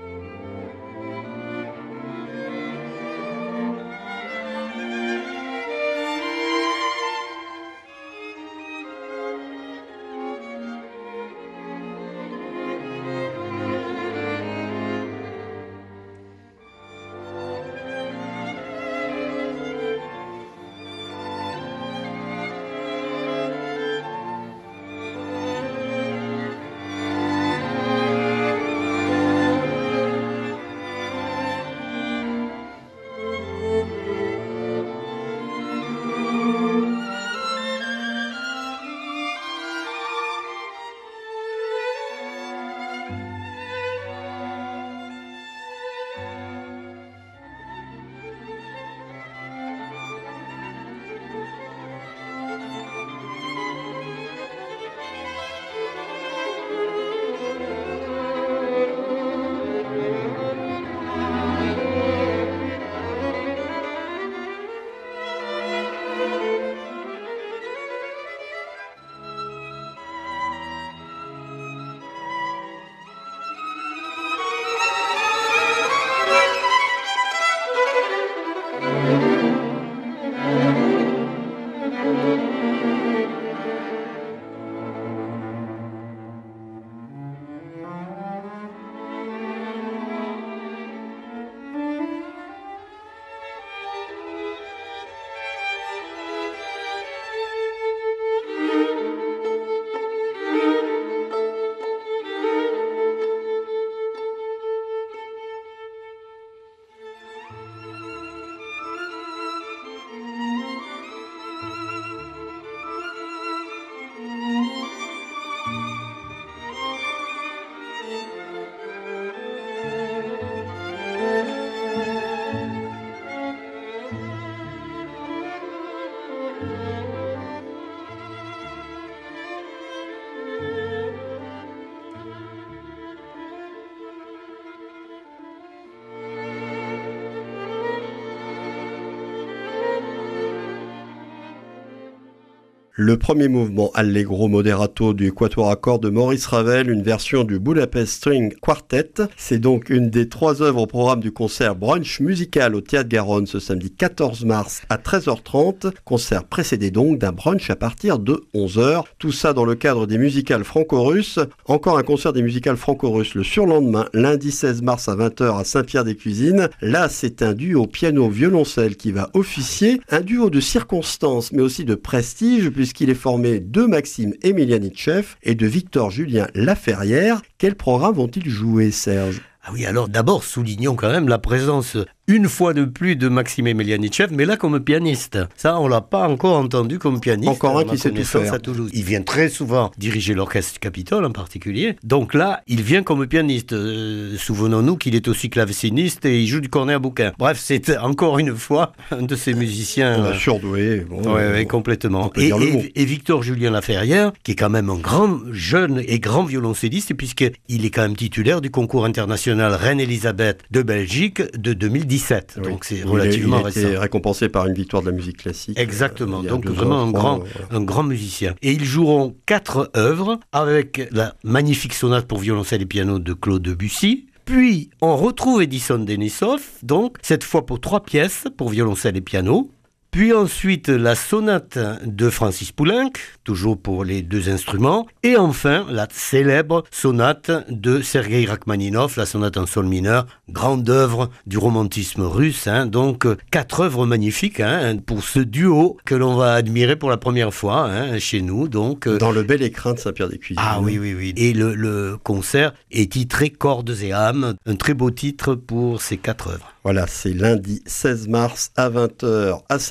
Le premier mouvement Allegro Moderato du quatuor à cordes de Maurice Ravel, une version du Budapest String Quartet. C'est donc une des 3 œuvres au programme du concert brunch musical au Théâtre Garonne ce samedi 14 mars à 13h30. Concert précédé donc d'un brunch à partir de 11h. Tout ça dans le cadre des musicales franco-russes. Encore un concert des musicales franco-russes le surlendemain, lundi 16 mars à 20h à Saint-Pierre-des-Cuisines. Là, c'est un duo piano-violoncelle qui va officier. Un duo de circonstances mais aussi de prestige puisqu'il est formé de Maxime Emelianitchev et de Victor-Julien Laferrière. Quel programme vont-ils jouer, Serge ? Ah oui, alors d'abord, soulignons quand même la présence une fois de plus de Maxime Emelianitchev, mais là comme pianiste. Ça, on l'a pas encore entendu comme pianiste. Encore un qui sait tout faire. À Toulouse. Il vient très souvent diriger l'orchestre Capitole en particulier. Donc là, il vient comme pianiste. Souvenons-nous qu'il est aussi claveciniste et il joue du cornet à bouquin. Bref, c'est encore une fois un de ces musiciens surdoué. Bon, ouais, complètement. Et Victor-Julien Laferrière, qui est quand même un grand jeune et grand violoncelliste, puisqu'il est quand même titulaire du concours international Reine-Elisabeth de Belgique de 2017. Oui. Donc c'est relativement récent. Il a été récompensé par une victoire de la musique classique. Exactement, donc vraiment un grand musicien. Et ils joueront 4 œuvres avec la magnifique sonate pour violoncelle et piano de Claude Debussy. Puis on retrouve Edison Denisov, donc cette fois pour 3 pièces pour violoncelle et piano. Puis ensuite la sonate de Francis Poulenc, toujours pour les 2 instruments. Et enfin la célèbre sonate de Sergei Rachmaninov, la sonate en sol mineur, grande œuvre du romantisme russe. Donc 4 œuvres magnifiques pour ce duo que l'on va admirer pour la première fois chez nous. Donc, dans le bel écrin de Saint-Pierre-des-Cuisines. Ah oui. Et le concert est titré Cordes et âmes, un très beau titre pour ces 4 œuvres. Voilà, c'est lundi 16 mars à 20h à Saint-Pierre.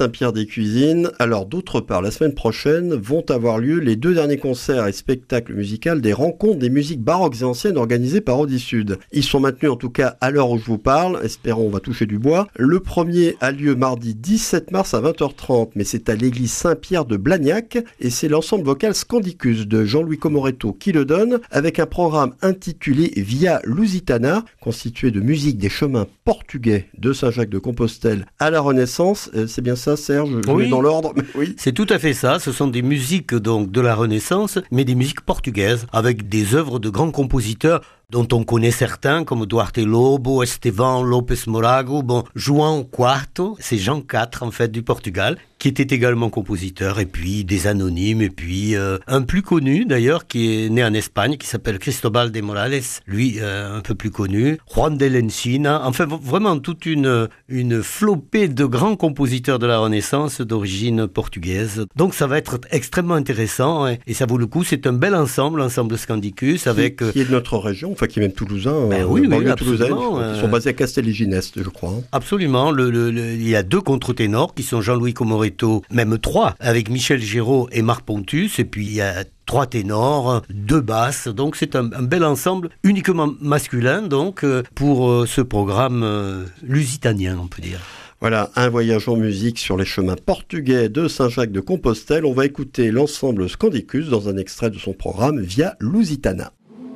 Saint-Pierre-des-Cuisines. Alors d'autre part, la semaine prochaine vont avoir lieu les 2 derniers concerts et spectacles musicaux des rencontres des musiques baroques et anciennes organisées par Audisud. Ils sont maintenus en tout cas à l'heure où je vous parle, espérons on va toucher du bois. Le premier a lieu mardi 17 mars à 20h30, mais c'est à l'église Saint-Pierre de Blagnac et c'est l'ensemble vocal Scandicus de Jean-Louis Comoretto qui le donne, avec un programme intitulé Via Lusitana, constitué de musique des chemins portugais de Saint-Jacques-de-Compostelle à la Renaissance. C'est bien ça, Serge? Je oui, mets dans l'ordre. Oui, c'est tout à fait ça. Ce sont des musiques donc de la Renaissance, mais des musiques portugaises, avec des œuvres de grands compositeurs dont on connaît certains, comme Duarte Lobo, Esteban Lopes Morago, João Quarto, c'est Jean IV en fait du Portugal, qui était également compositeur, et puis des anonymes, et puis un plus connu d'ailleurs, qui est né en Espagne, qui s'appelle Cristobal de Morales, lui un peu plus connu, Juan de l'Encina, enfin vraiment toute une flopée de grands compositeurs de la Renaissance d'origine portugaise. Donc ça va être extrêmement intéressant, et ça vaut le coup, c'est un bel ensemble Scandicus, avec... Qui est de notre région, enfin qui est même toulousain, oui, toulousaine, ils sont basés à Castellet-Gineste, je crois. Absolument, il y a 2 contre-ténors qui sont Jean-Louis Comoretto, même 3, avec Michel Géraud et Marc Pontus, et puis il y a 3 ténors, 2 basses, donc c'est un bel ensemble uniquement masculin, donc pour ce programme lusitanien, on peut dire. Voilà, un voyage en musique sur les chemins portugais de Saint-Jacques-de-Compostelle. On va écouter l'ensemble Scandicus dans un extrait de son programme Via Lusitana.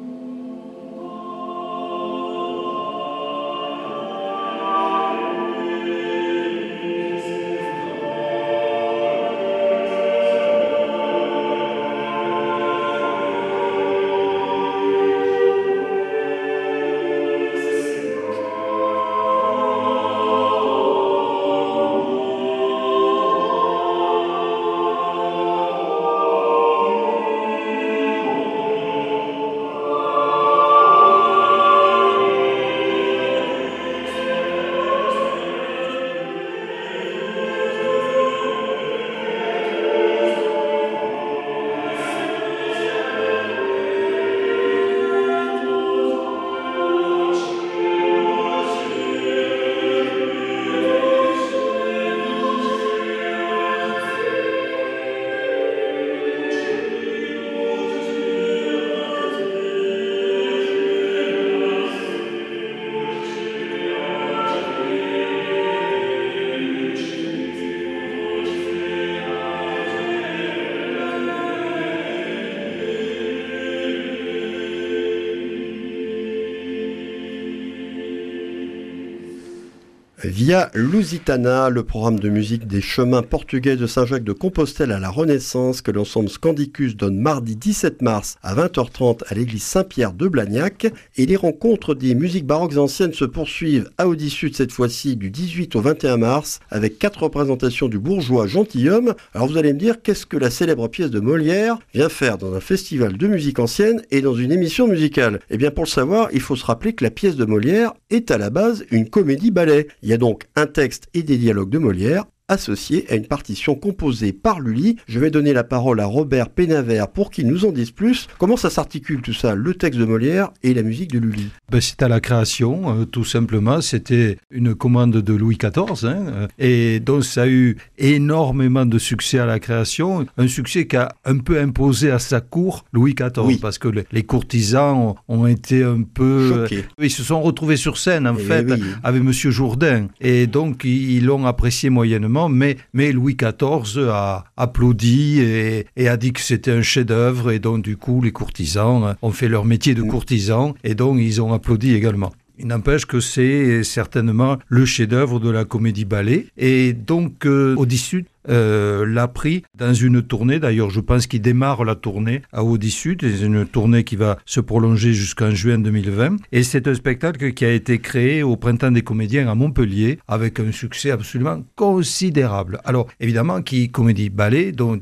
Via Lusitana, le programme de musique des chemins portugais de Saint-Jacques-de-Compostelle à la Renaissance que l'ensemble Scandicus donne mardi 17 mars à 20h30 à l'église Saint-Pierre de Blagnac. Et les rencontres des musiques baroques anciennes se poursuivent à Audisud cette fois-ci du 18 au 21 mars avec 4 représentations du bourgeois gentilhomme. Alors vous allez me dire, qu'est-ce que la célèbre pièce de Molière vient faire dans un festival de musique ancienne et dans une émission musicale? Eh bien pour le savoir, il faut se rappeler que la pièce de Molière est à la base une comédie-ballet. Il y a donc un texte et des dialogues de Molière associé à une partition composée par Lully. Je vais donner la parole à Robert Pénavert pour qu'il nous en dise plus. Comment ça s'articule tout ça, le texte de Molière et la musique de Lully? C'est à la création, tout simplement. C'était une commande de Louis XIV, et donc ça a eu énormément de succès à la création. Un succès qui a un peu imposé à sa cour Louis XIV, oui, parce que les courtisans ont été un peu... choqués. Ils se sont retrouvés sur scène, en fait, oui, avec Monsieur Jourdain. Et donc, ils l'ont apprécié moyennement. Mais Louis XIV a applaudi et a dit que c'était un chef-d'œuvre, et donc du coup les courtisans ont fait leur métier de courtisans et donc ils ont applaudi également. Il n'empêche que c'est certainement le chef-d'œuvre de la comédie-ballet, et donc Audisud l'a pris dans une tournée. D'ailleurs, je pense qu'il démarre la tournée à Audisud. C'est une tournée qui va se prolonger jusqu'en juin 2020. Et c'est un spectacle qui a été créé au Printemps des Comédiens à Montpellier avec un succès absolument considérable. Alors, évidemment, qui comédie-ballet, dont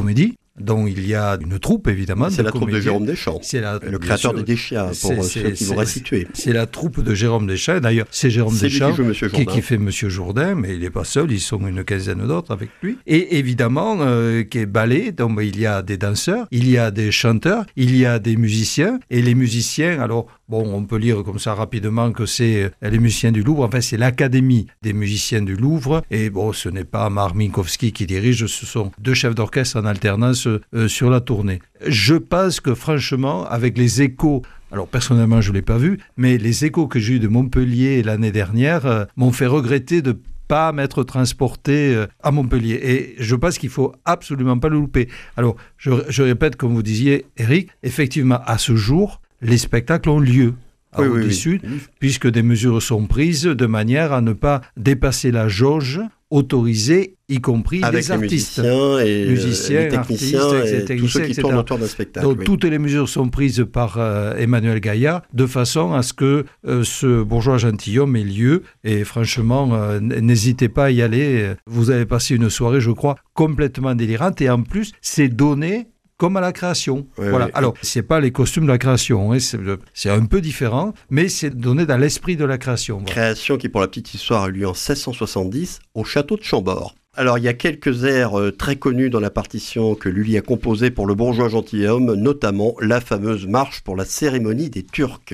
il y a une troupe, évidemment. C'est la troupe de Jérôme Deschamps, le créateur des Deschamps, pour ceux qui voudraient situer. C'est la troupe de Jérôme Deschamps. D'ailleurs, c'est Jérôme Deschamps qui fait Monsieur Jourdain, mais il n'est pas seul, ils sont une quinzaine d'autres avec lui. Et évidemment, qui est ballet, donc il y a des danseurs, il y a des chanteurs, il y a des musiciens. Et les musiciens, alors, Bon, on peut lire comme ça rapidement que c'est les musiciens du Louvre. Enfin, c'est l'Académie des musiciens du Louvre. Et bon, ce n'est pas Mark Minkowski qui dirige, ce sont 2 chefs d'orchestre en alternance sur la tournée. Je pense que franchement, avec les échos, alors personnellement je ne l'ai pas vu, mais les échos que j'ai eus de Montpellier l'année dernière m'ont fait regretter de pas m'être transporté à Montpellier. Et je pense qu'il ne faut absolument pas le louper. Alors, je répète, comme vous disiez, Eric, effectivement, à ce jour, les spectacles ont lieu à Rôde-Sud, puisque des mesures sont prises de manière à ne pas dépasser la jauge autorisée, y compris avec les artistes. Musiciens, les techniciens et tous ceux qui tournent autour d'un spectacle. Donc toutes les mesures sont prises par Emmanuel Gaillard de façon à ce que ce bourgeois gentilhomme ait lieu. Et franchement, n'hésitez pas à y aller. Vous avez passé une soirée, je crois, complètement délirante. Et en plus, c'est donné comme à la création. Voilà. Oui. Alors, c'est pas les costumes de la création, hein. C'est un peu différent, mais c'est donné dans l'esprit de la création. Voilà. Création qui, pour la petite histoire, a eu lieu en 1670 au château de Chambord. Alors, il y a quelques airs très connus dans la partition que Lully a composée pour le bourgeois gentilhomme, notamment la fameuse marche pour la cérémonie des Turcs.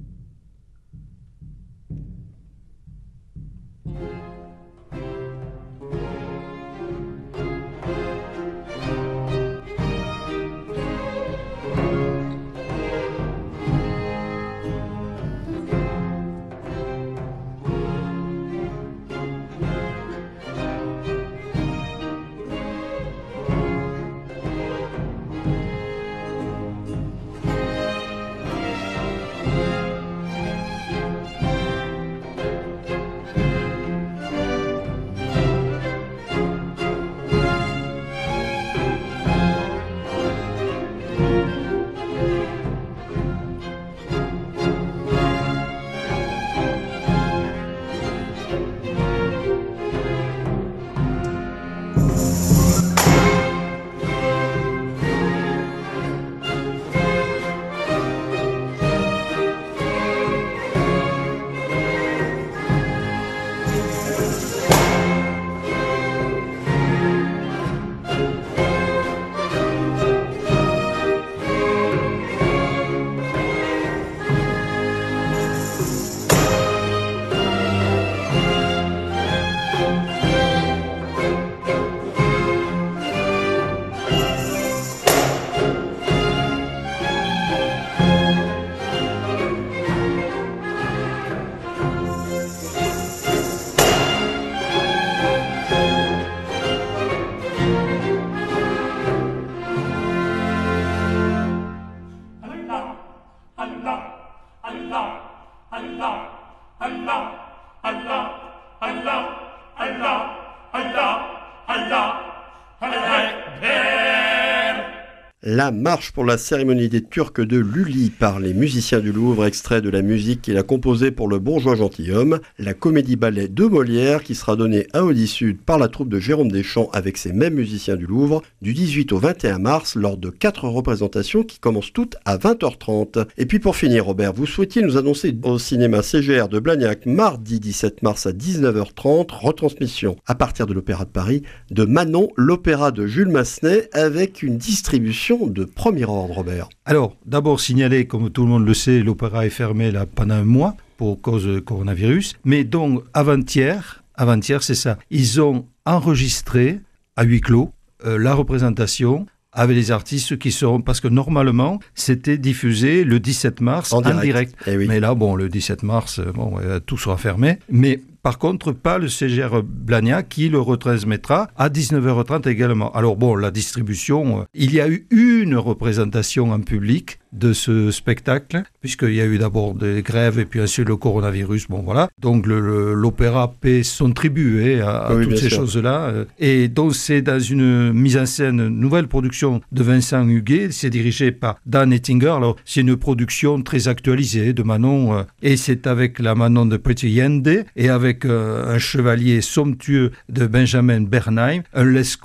La marche pour la cérémonie des Turcs de Lully par les musiciens du Louvre, extrait de la musique qu'il a composée pour le bourgeois gentilhomme, la comédie-ballet de Molière qui sera donnée à Audi-Sud par la troupe de Jérôme Deschamps avec ces mêmes musiciens du Louvre du 18 au 21 mars lors de 4 représentations qui commencent toutes à 20h30. Et puis pour finir, Robert, vous souhaitiez nous annoncer au cinéma CGR de Blagnac mardi 17 mars à 19h30, retransmission à partir de l'Opéra de Paris de Manon, l'opéra de Jules Massenet avec une distribution de premier ordre, Robert. Alors, d'abord signaler, comme tout le monde le sait, l'opéra est fermé là pendant un mois pour cause de coronavirus. Mais donc, avant-hier, c'est ça, ils ont enregistré à huis clos la représentation avec les artistes qui seront... Parce que normalement, c'était diffusé le 17 mars en direct. Oui. Mais là, bon, le 17 mars, tout sera fermé. Mais par contre, pas le CGR Blagnac qui le retransmettra à 19h30 également. Alors bon, la distribution, il y a eu une représentation en public de ce spectacle, puisqu'il y a eu d'abord des grèves et puis ensuite le coronavirus, bon voilà. Donc l'opéra paie son tribut à toutes ces choses-là. Et donc c'est dans une mise en scène, nouvelle production de Vincent Huguet, c'est dirigé par Dan Ettinger. Alors c'est une production très actualisée de Manon, et c'est avec la Manon de Pretty Yende, et avec un chevalier somptueux de Benjamin Bernheim, un Lescaut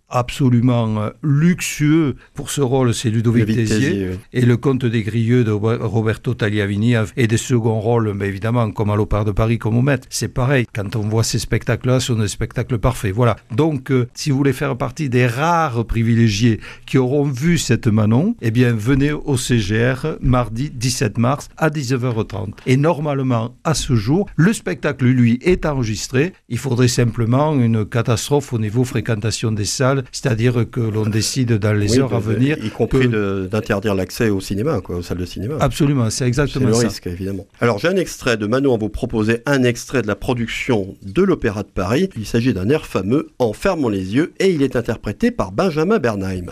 absolument luxueux pour ce rôle, c'est Ludovic Tézier. Oui. Et le Comte des Grieux de Roberto Tagliavini et des seconds rôles, mais évidemment, comme à l'Opéra de Paris, comme au Met. C'est pareil, quand on voit ces spectacles-là, ce sont des spectacles parfaits. Voilà. Donc, si vous voulez faire partie des rares privilégiés qui auront vu cette Manon, eh bien, venez au CGR mardi 17 mars à 19h30. Et normalement, à ce jour, le spectacle, lui, est enregistré. Il faudrait simplement une catastrophe au niveau fréquentation des salles, c'est-à-dire que l'on décide dans les heures à venir... Y compris d'interdire l'accès au cinéma, aux salles de cinéma. Absolument, c'est exactement ça. C'est le risque, évidemment. Alors, j'ai un extrait de Manon à vous proposer, un extrait de la production de l'Opéra de Paris. Il s'agit d'un air fameux, En fermant les yeux, et il est interprété par Benjamin Bernheim.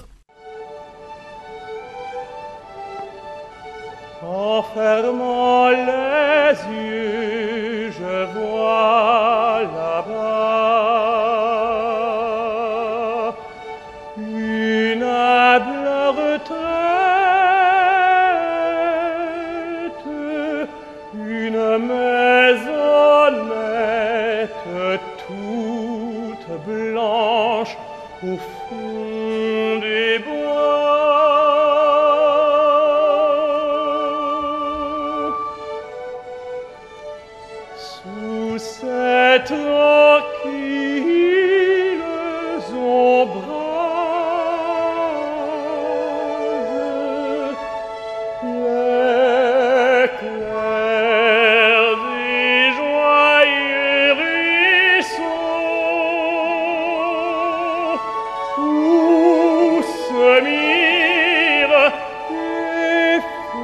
En fermant les yeux, je vois là-bas une humble tête, une maisonnette toute blanche au fond des bois. Sous cette tranquille ombrage, les clairs et joyeux ruisseaux où se mirent les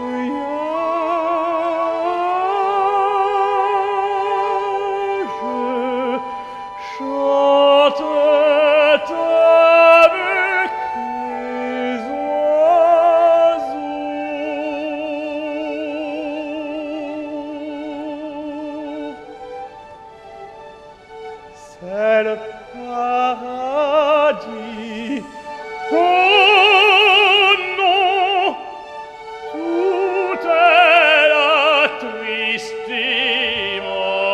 feuillages, chantent avec les oiseaux. C'est le paradis. Oh non, tout est là tristement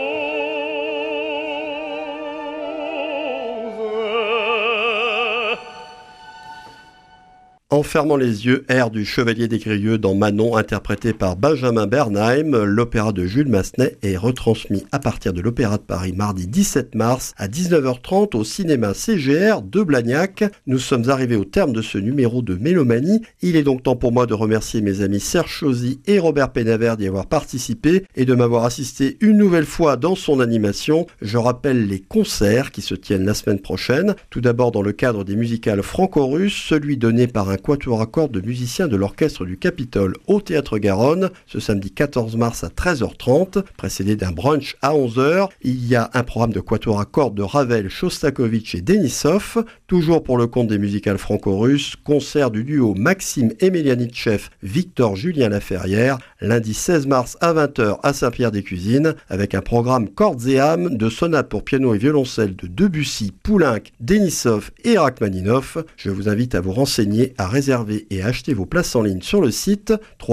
rose. En fermant les yeux, air du Chevalier des Grieux dans Manon, interprété par Benjamin Bernheim. L'opéra de Jules Massenet est retransmis à partir de l'Opéra de Paris mardi 17 mars à 19h30 au cinéma CGR de Blagnac. Nous sommes arrivés au terme de ce numéro de Mélomanie. Il est donc temps pour moi de remercier mes amis Serge Chauzy et Robert Pénavert d'y avoir participé et de m'avoir assisté une nouvelle fois dans son animation. Je rappelle les concerts qui se tiennent la semaine prochaine. Tout d'abord dans le cadre des musicales franco-russes, celui donné par un quatuor à cordes de musiciens de l'orchestre du Capitole au Théâtre Garonne, ce samedi 14 mars à 13h30, précédé d'un brunch à 11h. Il y a un programme de quatuor à cordes de Ravel, Shostakovich et Denisov, toujours pour le compte des musicales franco-russes, concert du duo Maxime Emelianitchev, Victor Julien Laferrière, lundi 16 mars à 20h à Saint-Pierre-des-Cuisines, avec un programme cordes et âmes de sonates pour piano et violoncelle de Debussy, Poulenc, Denisov et Rachmaninoff. Je vous invite à vous renseigner, à réserver et à acheter vos places en ligne sur le site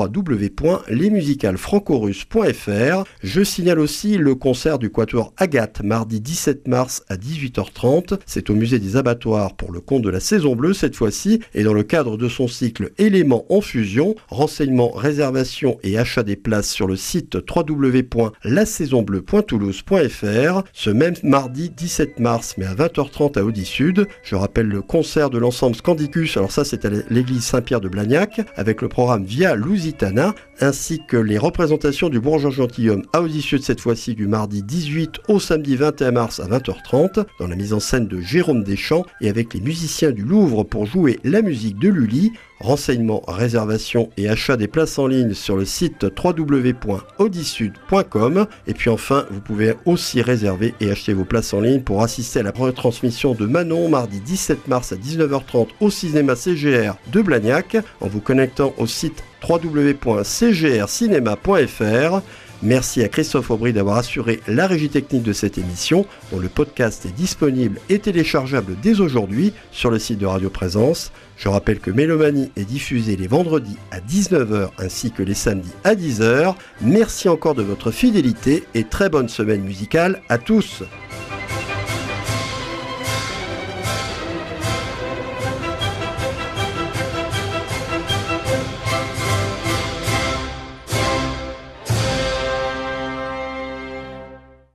www.lesmusicalesfrancorusses.fr. Je signale aussi le concert du quatuor Agathe mardi 17 mars à 18h30. C'est au musée des abattoirs pour le compte de la Saison Bleue cette fois-ci et dans le cadre de son cycle Éléments en fusion. Renseignements, réservations et achat des places sur le site www.lasaisonbleue.toulouse.fr. Ce même mardi 17 mars mais à 20h30 à Audi Sud. Je rappelle le concert de l'ensemble Scandicus, alors ça c'est à l'église Saint-Pierre de Blagnac, avec le programme Via Lusitana, ainsi que les représentations du Bourgeois Gentilhomme à Audi Sud cette fois-ci du mardi 18 au samedi 21 mars à 20h30, dans la mise en scène de Jérôme Deschamps et avec les musiciens du Louvre pour jouer la musique de Lully. Renseignements, réservations et achat des places en ligne sur le site www.audisud.com. Et puis enfin, vous pouvez aussi réserver et acheter vos places en ligne pour assister à la retransmission de Manon mardi 17 mars à 19h30 au cinéma CGR de Blagnac en vous connectant au site www.cgrcinema.fr. Merci à Christophe Aubry d'avoir assuré la régie technique de cette émission, dont le podcast est disponible et téléchargeable dès aujourd'hui sur le site de Radio Présence. Je rappelle que Mélomanie est diffusée les vendredis à 19h ainsi que les samedis à 10h. Merci encore de votre fidélité et très bonne semaine musicale à tous.